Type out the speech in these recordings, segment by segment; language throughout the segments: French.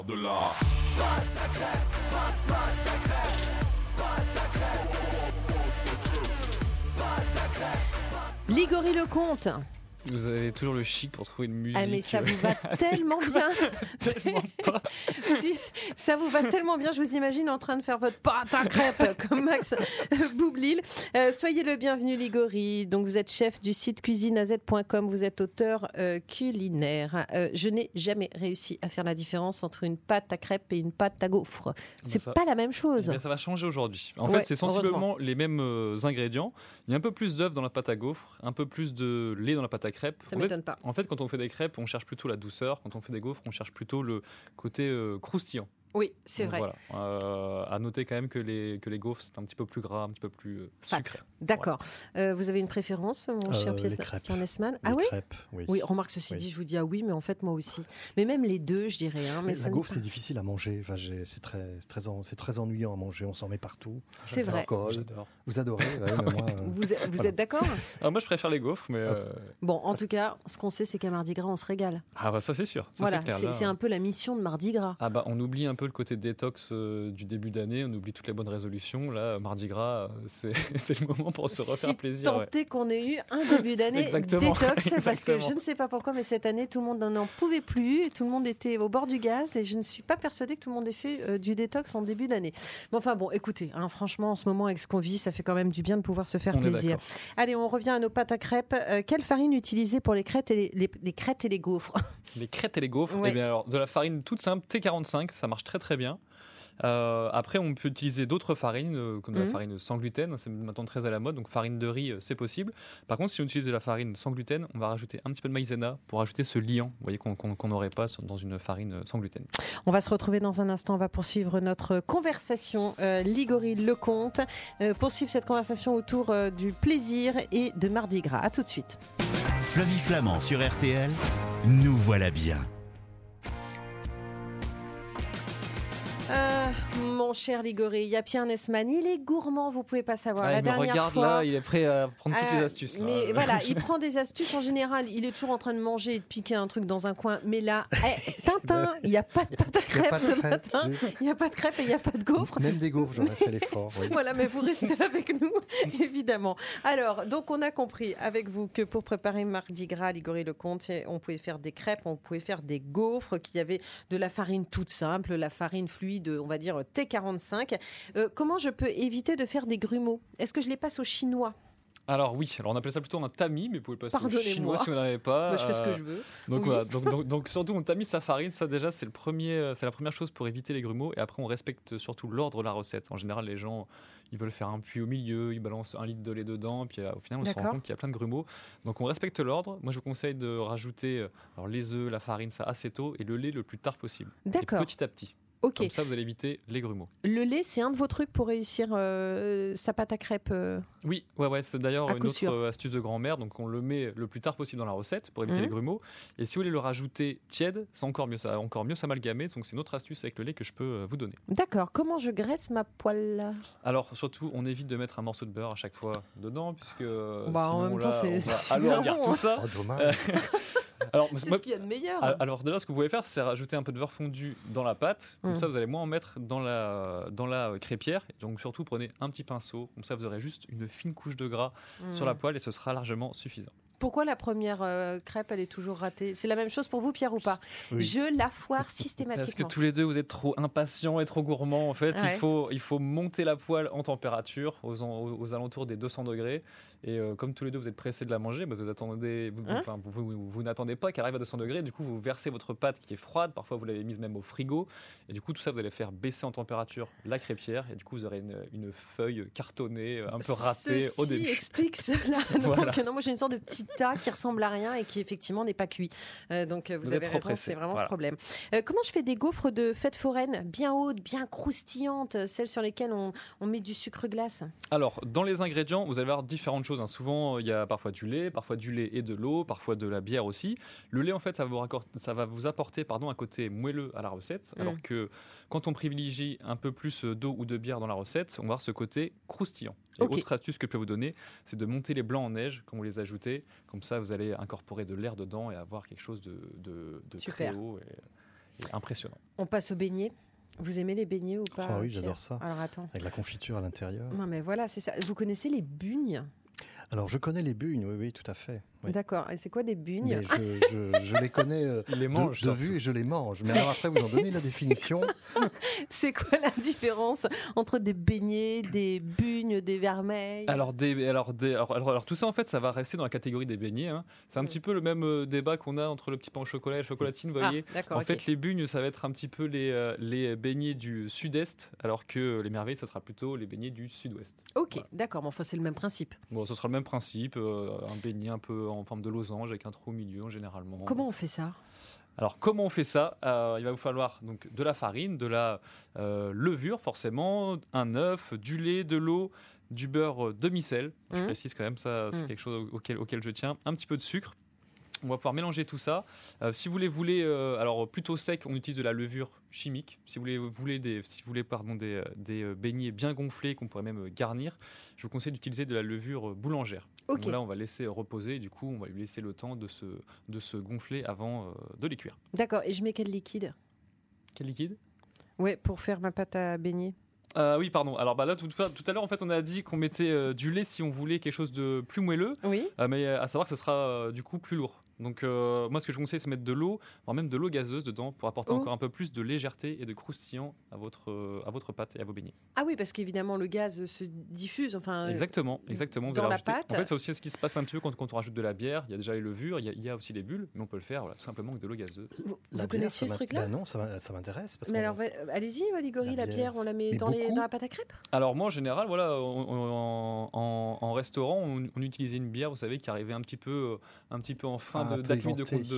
de la Ligori Lecomte. Vous avez toujours le chic pour trouver une musique. Ah mais ça vous va tellement bien. Tellement pas. Si, ça vous va tellement bien, je vous imagine en train de faire votre pâte à crêpes comme Max Boublil. Soyez le bienvenu Ligori. Donc vous êtes chef du site cuisineaz.com, vous êtes auteur culinaire. Je n'ai jamais réussi à faire la différence entre une pâte à crêpes et une pâte à gaufres. C'est pas la même chose. Mais ça va changer aujourd'hui. En Ouais, fait, c'est sensiblement les mêmes ingrédients. Il y a un peu plus d'œufs dans la pâte à gaufres, un peu plus de lait dans la pâte à crêpes. Ça m'étonne pas. En fait, quand on fait des crêpes, on cherche plutôt la douceur. Quand on fait des gaufres, on cherche plutôt le côté croustillant. Oui, c'est vrai. Voilà. À noter quand même que les gaufres, c'est un petit peu plus gras, un petit peu plus sucré. D'accord. Voilà. Vous avez une préférence, mon cher Pierre Nesman? Ah oui, crêpes, oui. Oui, remarque, ceci dit, je vous dis ah oui, mais en fait, moi aussi. Mais même les deux, je dirais. Hein, mais la gaufre, c'est difficile à manger. Enfin, c'est très ennuyant à manger. On s'en met partout. C'est vrai. J'adore. Vous adorez mais moi, Vous êtes d'accord? Moi, je préfère les gaufres, mais... Bon, en tout cas, ce qu'on sait, c'est qu'à Mardi Gras, on se régale. Ah bah ça, c'est sûr. Ça, voilà, c'est clair, c'est un peu la mission de Mardi Gras. Ah bah, on oublie un peu le côté détox du début d'année, on oublie toutes les bonnes résolutions. Là, Mardi Gras, c'est le moment pour se refaire plaisir. Si tant est qu'on ait eu un début d'année détox, parce que je ne sais pas pourquoi, mais cette année, tout le monde n'en pouvait plus, tout le monde était au bord du gaz, et je ne suis pas persuadée que tout le monde ait fait du détox en début d'année. Mais enfin bon, écoutez, hein, franchement, en ce moment, avec ce qu'on vit, ça fait quand même du bien de pouvoir se faire plaisir. Allez, on revient à nos pâtes à crêpes. Quelle farine utiliser pour les crêpes et les crêtes et les gaufres? Les crêtes et les gaufres, ouais. Eh bien alors, de la farine toute simple, T45, ça marche très très bien. Après, on peut utiliser d'autres farines, comme la farine sans gluten, c'est maintenant très à la mode, donc farine de riz, c'est possible. Par contre, si on utilise de la farine sans gluten, on va rajouter un petit peu de maïzena pour rajouter ce liant, vous voyez, qu'on n'aurait pas dans une farine sans gluten. On va se retrouver dans un instant, on va poursuivre notre conversation, Ligori Lecomte, poursuivre cette conversation autour du plaisir et de Mardi Gras. À tout de suite. Flavie Flamand sur RTL, nous voilà bien. Mon cher Ligori, il y a Pierre Nesman, il est gourmand, vous pouvez pas savoir. La dernière regarde fois, là, il est prêt à prendre toutes les astuces. Là. Mais voilà, il prend des astuces en général. Il est toujours en train de manger et de piquer un truc dans un coin. Mais là, Tintin, il n'y a pas de pâte à crêpes ce matin. Il n'y a pas de crêpes et il n'y a pas de gaufres. Même des gaufres, j'en ai fait l'effort. Oui. Voilà, mais vous restez avec nous, évidemment. Alors, donc on a compris avec vous que pour préparer Mardi Gras, Ligori Lecomte, on pouvait faire des crêpes, on pouvait faire des gaufres, qu'il y avait de la farine toute simple, la farine fluide, on va dire T45. Comment je peux éviter de faire des grumeaux? Est-ce que je les passe au chinois? Alors oui, on appelle ça plutôt un tamis, mais vous pouvez passer au chinois si vous n'en avez pas. Moi, je fais ce que je veux. Donc voilà, donc surtout on tamise sa farine, ça déjà c'est la première chose pour éviter les grumeaux. Et après on respecte surtout l'ordre de la recette. En général, les gens ils veulent faire un puits au milieu, ils balancent 1 litre de lait dedans, puis au final on se rend compte qu'il y a plein de grumeaux. Donc on respecte l'ordre. Moi je vous conseille de rajouter les œufs, la farine, ça assez tôt, et le lait le plus tard possible. D'accord. Et petit à petit. Okay. Comme ça, vous allez éviter les grumeaux. Le lait, c'est un de vos trucs pour réussir sa pâte à crêpes Oui, ouais, c'est d'ailleurs une autre astuce de grand-mère. Donc, on le met le plus tard possible dans la recette pour éviter les grumeaux. Et si vous voulez le rajouter tiède, c'est encore mieux. Ça va encore mieux s'amalgamer. Donc, c'est une autre astuce avec le lait que je peux vous donner. D'accord. Comment je graisse ma poêle? Alors, surtout, on évite de mettre un morceau de beurre à chaque fois dedans, puisque en même temps, on va alourdir tout ça. Oh, dommage. Alors, c'est ce qu'il y a de meilleur. Alors déjà, ce que vous pouvez faire, c'est rajouter un peu de beurre fondu dans la pâte. Comme ça, vous allez moins en mettre dans la crêpière. Donc surtout, prenez un petit pinceau. Comme ça, vous aurez juste une fine couche de gras sur la poêle et ce sera largement suffisant. Pourquoi la première crêpe, elle est toujours ratée? C'est la même chose pour vous, Pierre, ou pas? Oui. Je la foire systématiquement. Parce que tous les deux, vous êtes trop impatients et trop gourmands. En fait, il faut monter la poêle en température aux alentours des 200 degrés. Et comme tous les deux, vous êtes pressés de la manger, bah, vous n'attendez pas qu'elle arrive à 200 degrés. Du coup, vous versez votre pâte qui est froide. Parfois, vous l'avez mise même au frigo. Et du coup, tout ça, vous allez faire baisser en température la crêpière. Et du coup, vous aurez une feuille cartonnée, un peu ratée au début. Ceci explique cela. Voilà. Donc, non, moi, j'ai une sorte de petit tas qui ressemble à rien et qui effectivement n'est pas cuit. Donc vous avez raison, c'est vraiment ce problème. Comment je fais des gaufres de fête foraine bien hautes, bien croustillantes, celles sur lesquelles on met du sucre glace? Alors, dans les ingrédients, vous allez avoir différentes choses. Souvent, il y a parfois du lait et de l'eau, parfois de la bière aussi. Le lait, en fait, ça va vous apporter un côté moelleux à la recette, alors que quand on privilégie un peu plus d'eau ou de bière dans la recette, on va avoir ce côté croustillant. Et autre astuce que je peux vous donner, c'est de monter les blancs en neige quand vous les ajoutez. Comme ça, vous allez incorporer de l'air dedans et avoir quelque chose de très haut. C'est impressionnant. On passe aux beignets. Vous aimez les beignets ou pas? Oui, j'adore ça. Alors attends. Avec la confiture à l'intérieur. Non mais voilà, c'est ça. Vous connaissez les bugnes? Alors, je connais les bugnes, oui, tout à fait. Oui. D'accord. Et c'est quoi des bugnes? Mais je les connais de vue et je les mange. Mais alors après, vous en donnez la définition. C'est quoi la différence entre des beignets, des bugnes, des vermeils? Alors tout ça, en fait, ça va rester dans la catégorie des beignets. Hein. C'est un petit peu le même débat qu'on a entre le petit pain au chocolat et la chocolatine, vous voyez. En fait, les bugnes, ça va être un petit peu les beignets du sud-est, alors que les merveilles, ça sera plutôt les beignets du sud-ouest. Ok, voilà. D'accord. Mais enfin, c'est le même principe. Bon, ce sera le même principe. Un beignet un peu en forme de losange avec un trou au milieu, généralement. Comment on fait ça? Alors, comment on fait ça? Il va vous falloir donc de la farine, de la levure, forcément, un œuf, du lait, de l'eau, du beurre demi-sel. Je précise quand même, ça, c'est quelque chose auquel je tiens. Un petit peu de sucre. On va pouvoir mélanger tout ça. Si vous voulez alors plutôt sec, on utilise de la levure chimique. Si vous voulez des beignets bien gonflés qu'on pourrait même garnir, je vous conseille d'utiliser de la levure boulangère. Okay. Donc là, on va laisser reposer. Et du coup, on va lui laisser le temps de se gonfler avant de les cuire. D'accord. Et je mets quel liquide? Quel liquide? Ouais, pour faire ma pâte à beignets. Oui, pardon. Alors là, tout à l'heure, en fait, on a dit qu'on mettait du lait si on voulait quelque chose de plus moelleux. Oui. Mais à savoir que ce sera du coup plus lourd. Donc moi, ce que je vous conseille, c'est de mettre de l'eau, voire même de l'eau gazeuse dedans, pour apporter encore un peu plus de légèreté et de croustillant à votre pâte et à vos beignets. Ah oui, parce qu'évidemment, le gaz se diffuse. Enfin, exactement. Dans la pâte. En fait, c'est aussi ce qui se passe un petit peu quand on rajoute de la bière. Il y a déjà les levures, il y a aussi les bulles, mais on peut le faire tout simplement avec de l'eau gazeuse. Vous connaissiez ce truc-là? Non, ça m'intéresse. Mais alors, allez-y, Ligori, la bière, on la met dans la pâte à crêpes? Alors moi, en général, voilà, en restaurant, on utilisait une bière, vous savez, qui arrivait un petit peu en fin d'activité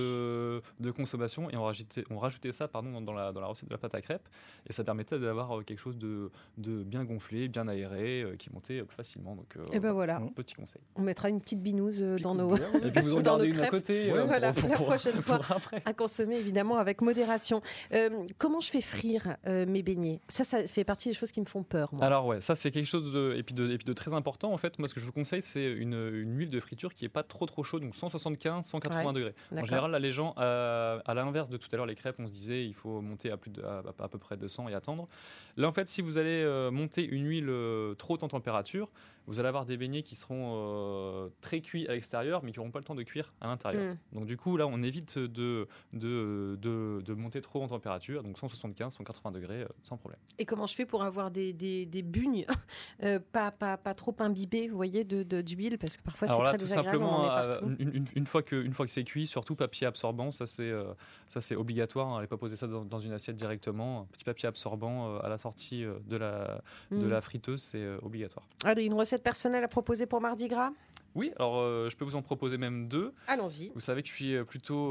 de consommation, et on rajoutait ça dans la recette de la pâte à crêpes, et ça permettait d'avoir quelque chose de bien gonflé, bien aéré, qui montait plus facilement. Donc, et ben voilà, petit conseil. On mettra une petite binouse dans nos et puis vous en gardez une à côté. Voilà, la prochaine fois à consommer évidemment avec modération. Comment je fais frire mes beignets? Ça fait partie des choses qui me font peur, moi. Alors ouais, ça c'est quelque chose de très important. En fait, moi ce que je vous conseille, c'est une huile de friture qui est pas trop chaude, donc 175, 180 degrés. En général, là, les gens, à l'inverse de tout à l'heure, les crêpes, on se disait il faut monter à peu près 200 et attendre. Là, en fait, si vous allez monter une huile trop haute en température, vous allez avoir des beignets qui seront très cuits à l'extérieur, mais qui n'auront pas le temps de cuire à l'intérieur. Donc du coup, là, on évite de monter trop en température, donc 175, 180 degrés, sans problème. Et comment je fais pour avoir des bugnes pas trop imbibées, vous voyez, d'huile, parce que parfois c'est très désagréable. Alors tout simplement, une fois que c'est cuit, surtout papier absorbant, ça c'est obligatoire. Hein, allez pas poser ça dans une assiette directement. Un petit papier absorbant à la sortie de la friteuse, c'est obligatoire. Allez, une recette personnelle à proposer pour Mardi Gras? Oui, alors je peux vous en proposer même deux. Allons-y. Vous savez que je suis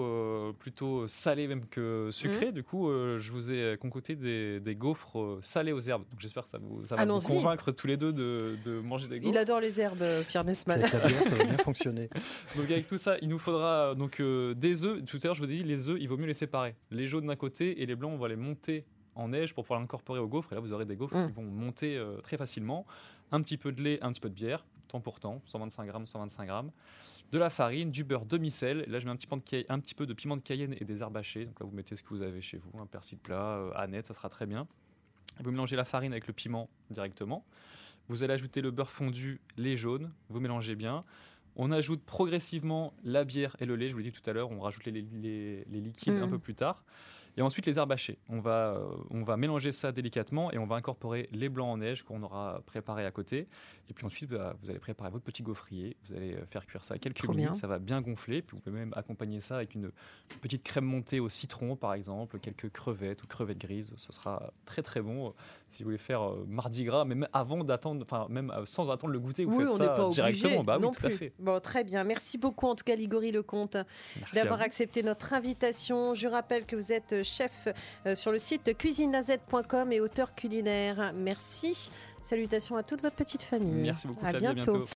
plutôt salé même que sucré. Du coup, je vous ai concocté des gaufres salés aux herbes. Donc j'espère que ça va vous convaincre tous les deux de manger des gaufres. Il adore les herbes, Pierre Nesman. Ça va bien fonctionner. Donc avec tout ça, il nous faudra des œufs. Tout à l'heure, je vous ai dit, les œufs, il vaut mieux les séparer. Les jaunes d'un côté et les blancs, on va les monter en neige pour pouvoir l'incorporer aux gaufres. Et là, vous aurez des gaufres qui vont monter très facilement. Un petit peu de lait, un petit peu de bière, temps pour temps, 125 grammes. De la farine, du beurre demi-sel. Là, je mets un petit peu de piment de Cayenne et des herbes hachées. Donc là, vous mettez ce que vous avez chez vous, un persil plat, aneth, ça sera très bien. Vous mélangez la farine avec le piment directement. Vous allez ajouter le beurre fondu, lait jaune. Vous mélangez bien. On ajoute progressivement la bière et le lait. Je vous l'ai dit tout à l'heure, on rajoute les liquides un peu plus tard. Et ensuite, les herbes hachées. On va mélanger ça délicatement et on va incorporer les blancs en neige qu'on aura préparés à côté. Et puis ensuite, vous allez préparer votre petit gaufrier. Vous allez faire cuire ça quelques minutes. Ça va bien gonfler. Puis vous pouvez même accompagner ça avec une petite crème montée au citron, par exemple, quelques crevettes ou crevettes grises. Ce sera très très bon si vous voulez faire Mardi Gras, mais même avant d'attendre, enfin même sans attendre le goûter, vous faites ça directement. Non plus. Tout à fait. Bon, très bien. Merci beaucoup en tout cas, Ligori Lecomte, d'avoir accepté notre invitation. Je rappelle que vous êtes chef sur le site cuisinaz.com et auteur culinaire. Merci. Salutations à toute votre petite famille. Merci beaucoup. À bientôt.